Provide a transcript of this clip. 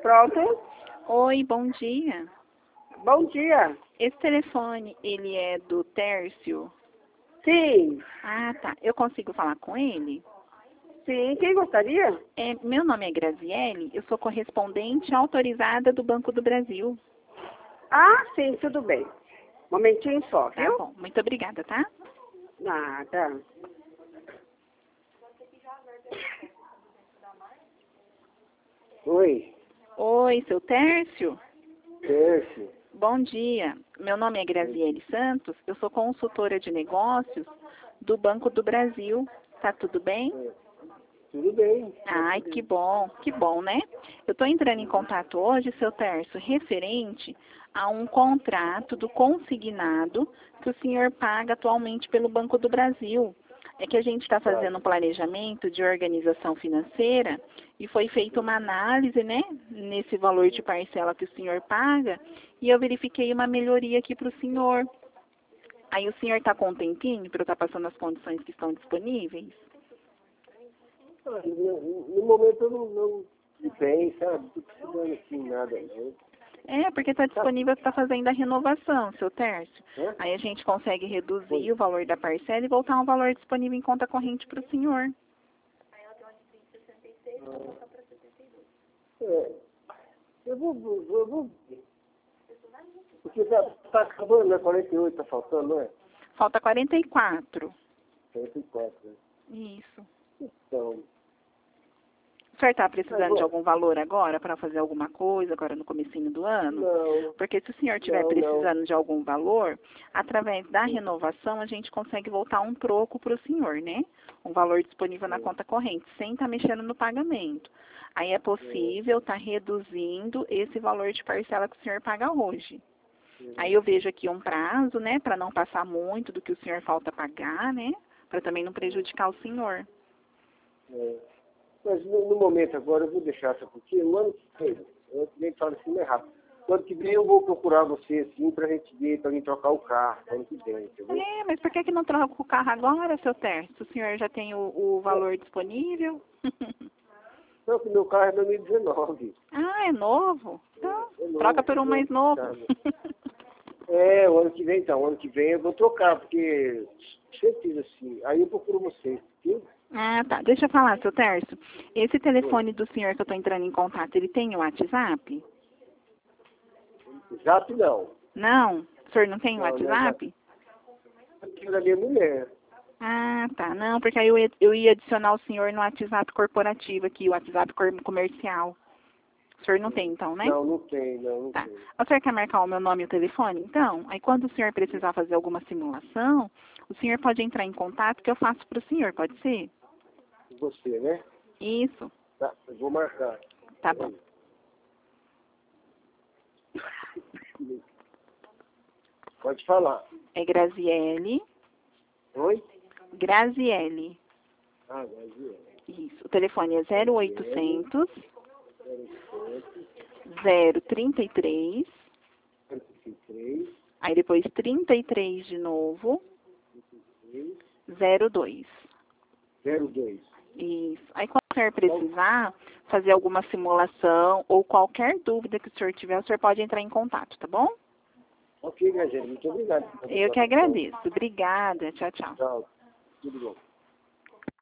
Pronto. Oi, bom dia. Bom dia. Esse telefone, ele é do Tércio? Sim. Ah, tá. Eu consigo falar com ele? Sim. Quem gostaria? Meu nome é Graziele, eu sou correspondente autorizada do Banco do Brasil. Ah, sim, tudo bem. Momentinho só, Tá viu? bom, muito obrigada, tá? Nada. Oi. Oi, seu Tércio? Tércio. Bom dia. Meu nome é Graziele Santos, eu sou consultora de negócios do Banco do Brasil. Tá tudo bem? Tudo bem. Ai, que bom, né? Eu estou entrando em contato hoje, seu Tércio, referente a um contrato do consignado que o senhor paga atualmente pelo Banco do Brasil. É que a gente está fazendo um planejamento de organização financeira e foi feita uma análise, né, nesse valor de parcela que o senhor paga e eu verifiquei uma melhoria aqui para o senhor. Aí o senhor está com um tempinho para eu estar passando as condições que estão disponíveis? No momento eu não tem, sabe? Não tô precisando assim nada, não. Porque está disponível, está fazendo a renovação, seu Tércio. Hã? Aí a gente consegue reduzir o valor da parcela e voltar a um valor disponível em conta corrente para o senhor. Eu vou. Porque tá acabando, né? 48 tá faltando, não é? Falta 44. 44, né? Isso. Então. O senhor está precisando de algum valor agora para fazer alguma coisa, agora no comecinho do ano? Não. Porque se o senhor estiver precisando de algum valor, através da renovação a gente consegue voltar um troco para o senhor, né? Um valor disponível na conta corrente, sem estar mexendo no pagamento. Aí é possível estar reduzindo esse valor de parcela que o senhor paga hoje. Aí eu vejo aqui um prazo, né, para não passar muito do que o senhor falta pagar, né, para também não prejudicar o senhor. Mas no momento agora eu vou deixar essa porque o ano que vem fala assim, não é rápido. O ano que vem eu vou procurar você assim pra gente ver, pra gente trocar o carro, ano que vem, entendeu? Mas por que não troca o carro agora, seu Tércio? O senhor já tem o valor disponível? Não, que meu carro é 2019. Ah, é novo? Então, É novo, troca por um mais novo. O ano que vem então, o ano que vem eu vou trocar, porque certeza assim. Aí eu procuro você, viu? Ah, tá. Deixa eu falar, seu Tércio. Esse telefone do senhor que eu estou entrando em contato, ele tem o WhatsApp? Zap não. Não? O senhor não tem o Não, WhatsApp? Eu tenho da minha mulher. Ah, tá. Não, porque aí eu ia adicionar o senhor no WhatsApp corporativo aqui, o WhatsApp comercial. O senhor não tem, então, né? Não tem, não Tá. tem. O senhor quer marcar o meu nome e o telefone? Então, aí quando o senhor precisar fazer alguma simulação, o senhor pode entrar em contato que eu faço para o senhor, pode ser? Você, né? Isso. Tá, eu vou marcar. Tá bom. Pode falar. É Graziele. Oi? Graziele. Ah, Graziele. Isso. O telefone é 0800 033. 33. Aí depois 33 de novo. 02. 02. Isso. Aí quando o senhor precisar fazer alguma simulação ou qualquer dúvida que o senhor tiver, o senhor pode entrar em contato, tá bom? Ok, Graziele, muito obrigado. Eu que agradeço. Obrigada. Tchau, tchau. Tchau. Tudo bom.